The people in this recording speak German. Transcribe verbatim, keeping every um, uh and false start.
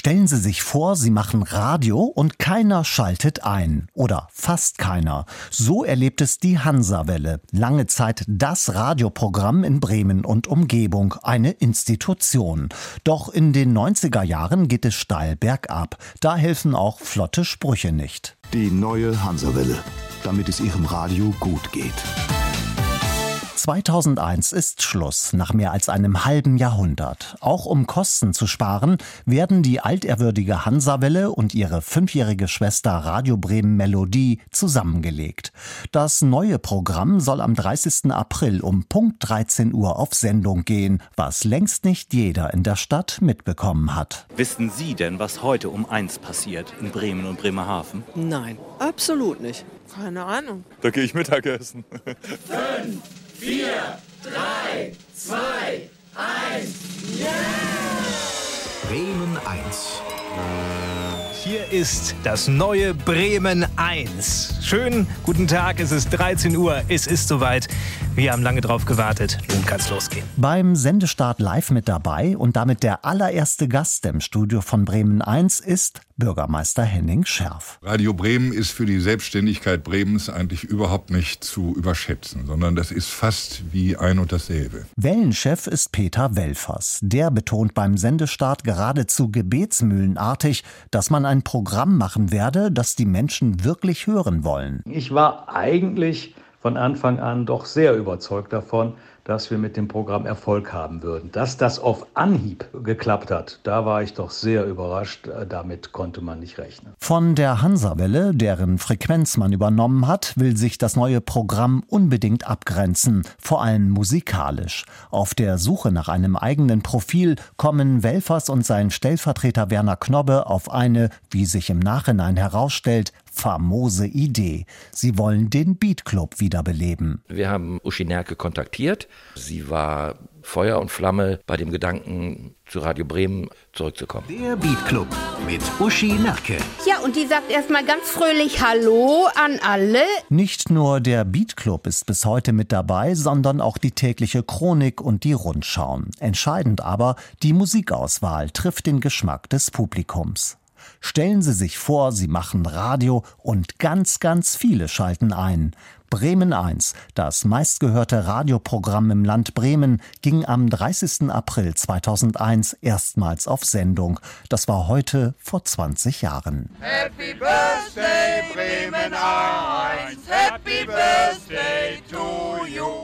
Stellen Sie sich vor, Sie machen Radio und keiner schaltet ein. Oder fast keiner. So erlebt es die Hansa-Welle. Lange Zeit das Radioprogramm in Bremen und Umgebung. Eine Institution. Doch in den neunziger Jahren geht es steil bergab. Da helfen auch flotte Sprüche nicht. Die neue Hansa-Welle. Damit es Ihrem Radio gut geht. zweitausendeins ist Schluss, nach mehr als einem halben Jahrhundert. Auch um Kosten zu sparen, werden die altehrwürdige Hansa-Welle und ihre fünfjährige Schwester Radio Bremen Melodie zusammengelegt. Das neue Programm soll am dreißigsten April um Punkt dreizehn Uhr auf Sendung gehen, was längst nicht jeder in der Stadt mitbekommen hat. Wissen Sie denn, was heute um eins passiert in Bremen und Bremerhaven? Nein, absolut nicht. Keine Ahnung. Da gehe ich Mittagessen. Fünf, vier, drei, zwei, eins, yeah! Bremen eins. Hier ist das neue Bremen eins. Schönen guten Tag, es ist dreizehn Uhr, es ist soweit. Wir haben lange drauf gewartet, nun kann's losgehen. Beim Sendestart live mit dabei und damit der allererste Gast im Studio von Bremen eins ist Bürgermeister Henning Scherf. Radio Bremen ist für die Selbstständigkeit Bremens eigentlich überhaupt nicht zu überschätzen, sondern das ist fast wie ein und dasselbe. Wellenchef ist Peter Welfers. Der betont beim Sendestart geradezu gebetsmühlenartig, dass man ein Programm machen werde, das die Menschen wirklich hören wollen. Ich war eigentlich von Anfang an doch sehr überzeugt davon, dass wir mit dem Programm Erfolg haben würden. Dass das auf Anhieb geklappt hat, da war ich doch sehr überrascht. Damit konnte man nicht rechnen. Von der Hansa-Welle, deren Frequenz man übernommen hat, will sich das neue Programm unbedingt abgrenzen, vor allem musikalisch. Auf der Suche nach einem eigenen Profil kommen Welfers und sein Stellvertreter Werner Knobbe auf eine, wie sich im Nachhinein herausstellt, famose Idee. Sie wollen den Beat Club wiederbeleben. Wir haben Uschi Nerke kontaktiert. Sie war Feuer und Flamme bei dem Gedanken, zu Radio Bremen zurückzukommen. Der Beat Club mit Uschi Nerke. Ja, und die sagt erstmal ganz fröhlich Hallo an alle. Nicht nur der Beat Club ist bis heute mit dabei, sondern auch die tägliche Chronik und die Rundschauen. Entscheidend aber, die Musikauswahl trifft den Geschmack des Publikums. Stellen Sie sich vor, Sie machen Radio und ganz, ganz viele schalten ein. Bremen eins, das meistgehörte Radioprogramm im Land Bremen, ging am dreißigsten April zweitausendeins erstmals auf Sendung. Das war heute vor zwanzig Jahren. Happy Birthday Bremen eins, Happy Birthday to you.